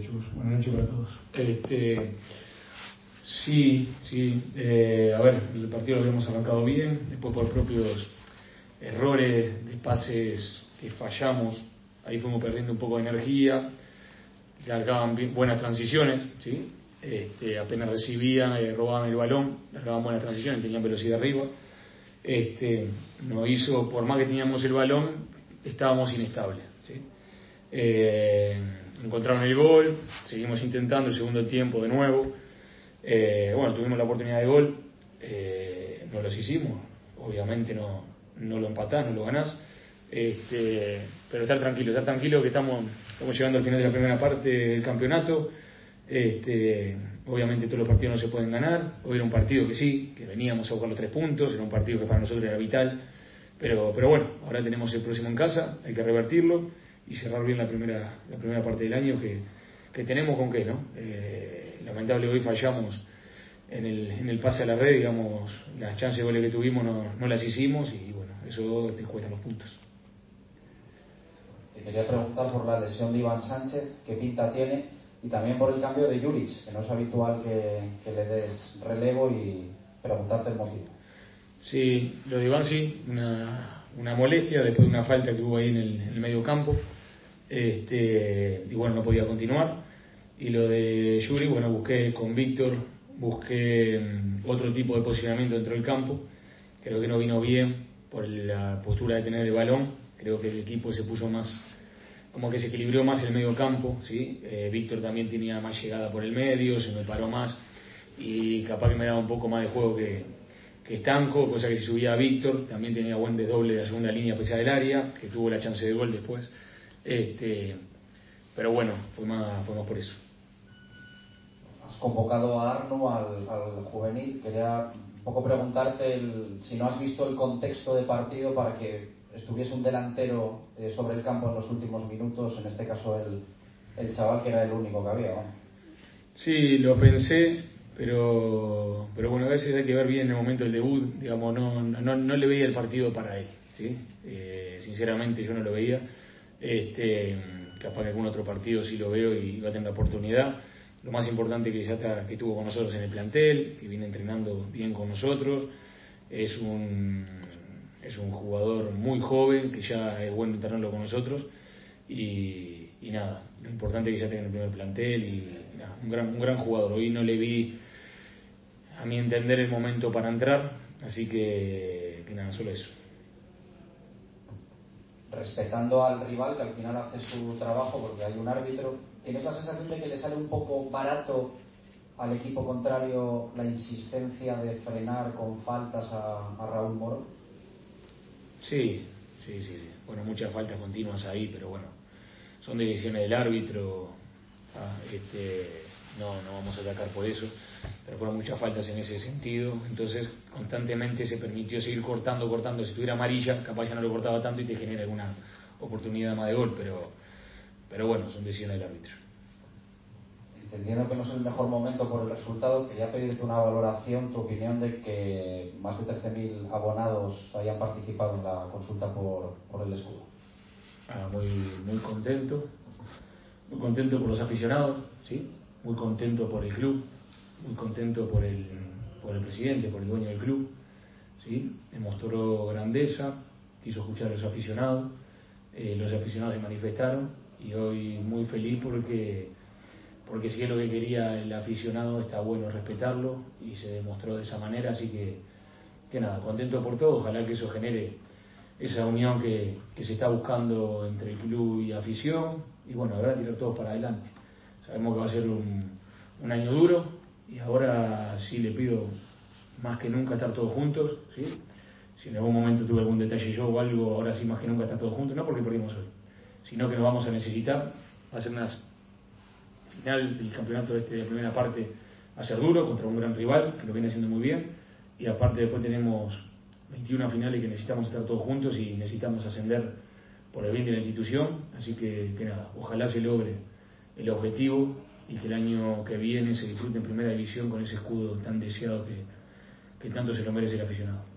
Chus. Buenas noches para todos. Sí, a ver, el partido lo habíamos arrancado bien, después por propios errores de pases que fallamos, ahí fuimos perdiendo un poco de energía, largaban buenas transiciones, ¿sí? Apenas recibían, robaban el balón, largaban buenas transiciones, tenían velocidad arriba. Nos hizo, por más que teníamos el balón, estábamos inestables, ¿sí? Encontraron el gol, seguimos intentando el segundo tiempo de nuevo. Bueno, tuvimos la oportunidad de gol, no los hicimos, obviamente no lo empatás, no lo ganás, pero estar tranquilo que estamos llegando al final de la primera parte del campeonato. Obviamente todos los partidos no se pueden ganar. Hoy era un partido que veníamos a buscar los 3 puntos, era un partido que para nosotros era vital, pero bueno, ahora tenemos el próximo en casa, hay que revertirlo y cerrar bien la primera parte del año que tenemos con qué, ¿no? Lamentable hoy fallamos en el pase a la red, digamos, las chances de goles que tuvimos no las hicimos y bueno, eso te cuesta los puntos. Te quería preguntar por la lesión de Iván Sánchez, qué pinta tiene, y también por el cambio de Juric, que no es habitual que le des relevo, y preguntarte el motivo. Sí, lo de Iván sí, una molestia después de una falta que hubo ahí en el medio campo, y bueno, no podía continuar. Y lo de Yuri, bueno, busqué con Víctor, otro tipo de posicionamiento dentro del campo, creo que no vino bien por la postura de tener el balón, creo que el equipo se puso más, como que se equilibró más el medio campo, ¿sí? Víctor también tenía más llegada por el medio, se me paró más y capaz que me daba un poco más de juego que Estanco, cosa que si subía a Víctor también tenía buen desdoble de la segunda línea pesada del área, que tuvo la chance de gol después, pero bueno, fue más por eso. Has convocado a Arnu al juvenil, quería un poco preguntarte si no has visto el contexto de partido para que estuviese un delantero sobre el campo en los últimos minutos, en este caso el chaval que era el único que había, ¿no? Sí, lo pensé, pero bueno, a veces hay que ver bien el momento del debut, digamos, no le veía el partido para él, ¿sí? Sinceramente yo no lo veía, capaz que algún otro partido sí lo veo y va a tener la oportunidad. Lo más importante que que estuvo con nosotros en el plantel, que viene entrenando bien con nosotros, es un jugador muy joven, que ya es bueno tenerlo con nosotros, y nada, lo importante es que ya tenga el primer plantel, y nada, un gran jugador. Hoy no le vi, a mi entender, el momento para entrar, así que nada, solo eso. Respetando al rival, que al final hace su trabajo porque hay un árbitro, ¿tienes la sensación de que le sale un poco barato al equipo contrario la insistencia de frenar con faltas a Raúl Moro? Sí. Bueno, muchas faltas continuas ahí, pero bueno, son decisiones del árbitro. No vamos a atacar por eso, pero fueron muchas faltas en ese sentido, entonces constantemente se permitió seguir cortando. Si tuviera amarilla, capaz ya no lo cortaba tanto y te genera alguna oportunidad más de gol, pero bueno, son decisiones del árbitro. Entendiendo que no es el mejor momento por el resultado, quería pedirte una valoración, tu opinión de que más de 13.000 abonados hayan participado en la consulta por el escudo. Muy contento por los aficionados, ¿sí? Muy contento por el club, muy contento por el presidente, por el dueño del club, ¿sí? Demostró grandeza, quiso escuchar a los aficionados se manifestaron, y hoy muy feliz porque si es lo que quería el aficionado, está bueno respetarlo, y se demostró de esa manera, así que nada, contento por todo. Ojalá que eso genere esa unión que se está buscando entre el club y afición, y bueno, ahora tirar todos para adelante. Sabemos que va a ser un año duro, y ahora sí le pido más que nunca estar todos juntos, ¿sí? Si en algún momento tuve algún detalle yo o algo, ahora sí más que nunca estar todos juntos, no porque perdimos hoy, sino que nos vamos a necesitar. Va a ser una final del campeonato de la primera parte, va a ser duro contra un gran rival que lo viene haciendo muy bien, y aparte después tenemos 21 finales que necesitamos estar todos juntos y necesitamos ascender por el bien de la institución, así que nada, ojalá se logre el objetivo y que el año que viene se disfrute en primera división con ese escudo tan deseado que tanto se lo merece el aficionado.